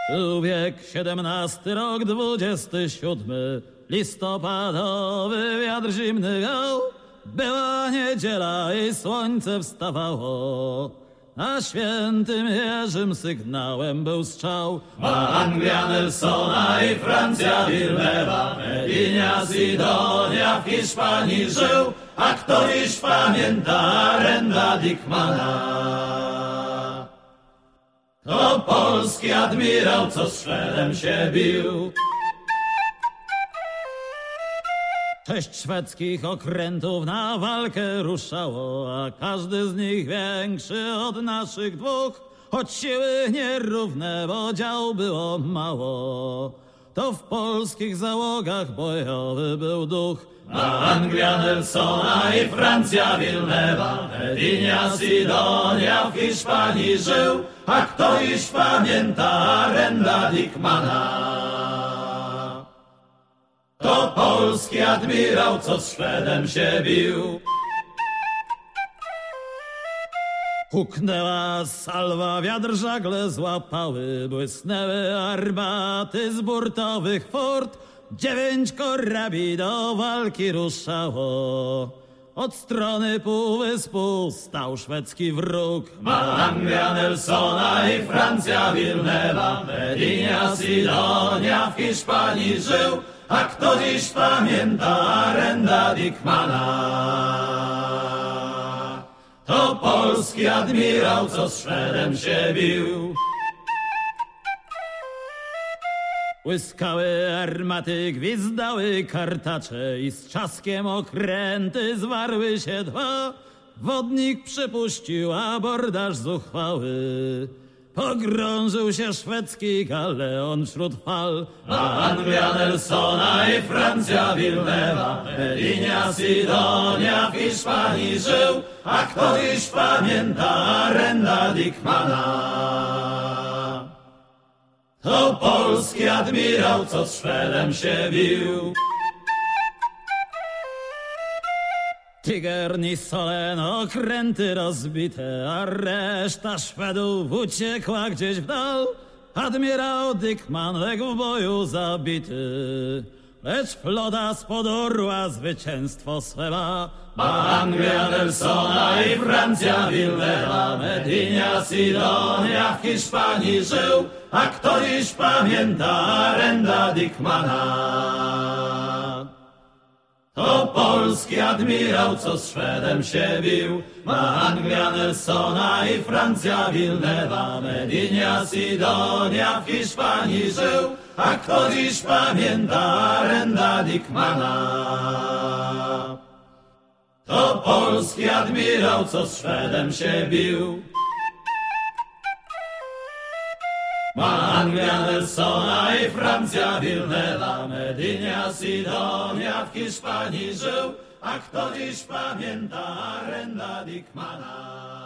Wiek XVII, rok 27, listopadowy wiatr zimny wiał. Była niedziela i słońce wstawało. A świętym Jerzym sygnałem był strzał. Ma Anglia Nelsona i Francja Villeneuve'a, Medinia Sidonia w Hiszpanii żył. A kto dziś pamięta Renda Dickmana? To polski admirał, co z Szwedem się bił. 6 szwedzkich okrętów na walkę ruszało, a każdy z nich większy od naszych dwóch. Choć siły nierówne, bo dział było mało, to w polskich załogach bojowy był duch. Ma Anglia Nelsona i Francja Villeneuve'a, Medinia Sidonia w Hiszpanii żył. A kto dziś pamięta Renda Dickmana? To polski admirał, co z Szwedem się bił. Huknęła salwa, wiatr żagle złapały, błysnęły armaty z burtowych fort. 9 korabli do walki ruszało. Od strony półwyspu stał szwedzki wróg. Ma Anglia Nelsona i Francja Villeneuve'a, Medinia Sidonia w Hiszpanii żył. A kto dziś pamięta Renda Dickmana? To polski admirał, co z Szwedem się bił. Błyskały armaty, gwizdały kartacze i z trzaskiem okręty zwarły się dwa. Wodnik przypuścił abordaż zuchwały. Pogrążył się szwedzki galeon wśród fal. Ma Anglia Nelsona i Francja Villeneuve'a, Medinia Sidonia w Hiszpanii żył. A kto dziś pamięta Renda Dickmana? To polski admirał, co z Szwedem się bił. Tiger, Nisolen, okręty rozbite, a reszta Szwedów uciekła gdzieś w dal. Admirał Dickman legł w boju zabity, lecz flota spod orła zwycięstwo swe ma. Ma Anglia Nelsona i Francja Villeneuve'a, Medinia Sidonia w Hiszpanii żył. A kto dziś pamięta Renda Dickmana? To polski admirał, co z Szwedem się bił. Ma Anglia Nelsona i Francja Villeneuve'a, Medinia Sidonia w Hiszpanii żył. A kto dziś pamięta Renda Dickmana? To polski admirał, co z Szwedem się bił. Ma Anglia Nelsona i Francja Villeneuve'a, Medinia Sidonia w Hiszpanii żył. A kto dziś pamięta Renda Dickmana?